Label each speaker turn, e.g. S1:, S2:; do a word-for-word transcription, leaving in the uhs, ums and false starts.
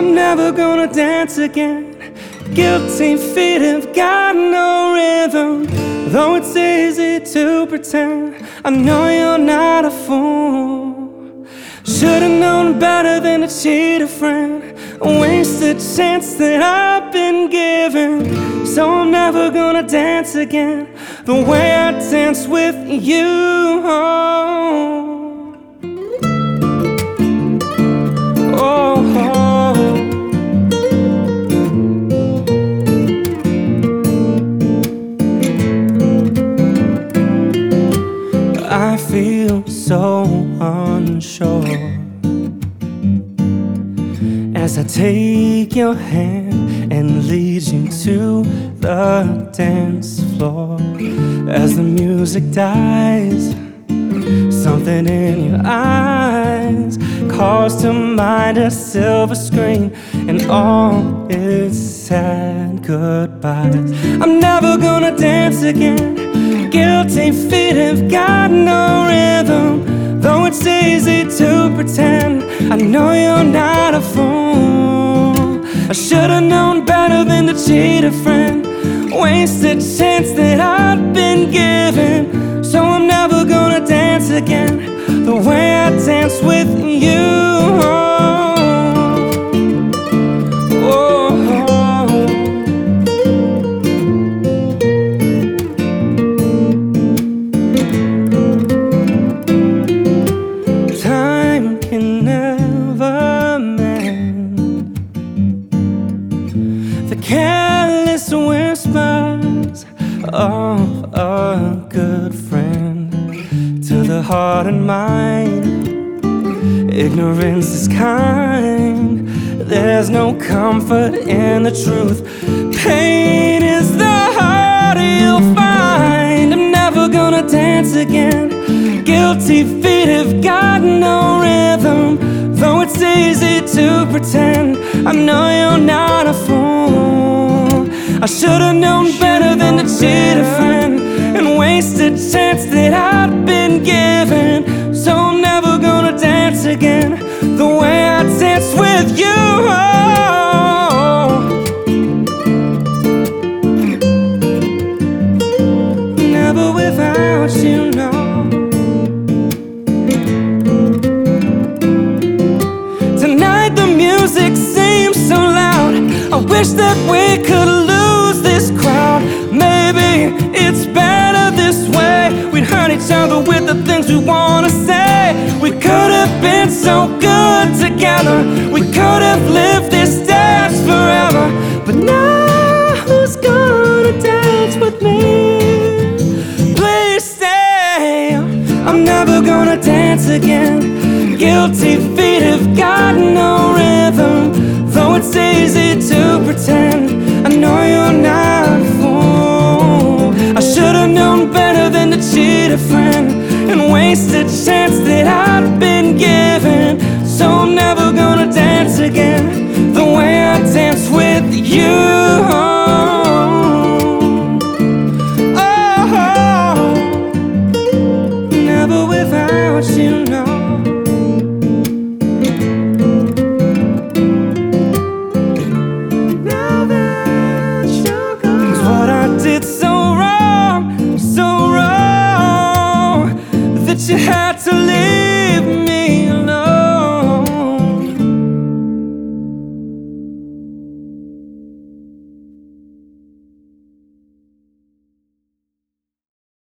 S1: I'm never gonna dance again. Guilty feet have got no rhythm, though it's easy to pretend. I know you're not a fool. Should've known better than to cheat a friend, waste a chance that I've been given. So I'm never gonna dance again the way I dance with you. Oh, oh. I feel so unsure as I take your hand and lead you to the dance floor. As the music dies, something in your eyes calls to mind a silver screen and all its sad goodbyes. I'm never gonna dance again. Guilty feet have got no rhythm, though it's easy to pretend. I know you're not a fool. I should've known better than to cheat a friend, waste a chance that I've been given. So I'm never gonna dance again the way I dance with you. The careless whispers of a good friend to the heart and mind. Ignorance is kind. There's no comfort in the truth. Pain is the heart you'll find. I'm never gonna dance again. Guilty feet have got no rhythm, though it's easy to pretend. I know you're not a fool. I should've known better than to cheat a friend and waste a chance that I'd been given. So I'm never gonna dance again the way I dance with you. Never without you, no. Tonight the music seems so loud. I wish that we could lose this crowd. Maybe it's better this way. We'd hurt each other with the things we wanna say. We could have been so good together. We could have lived this dance forever. But now who's gonna dance with me? Please stay. I'm never gonna dance again. Guilty feet have got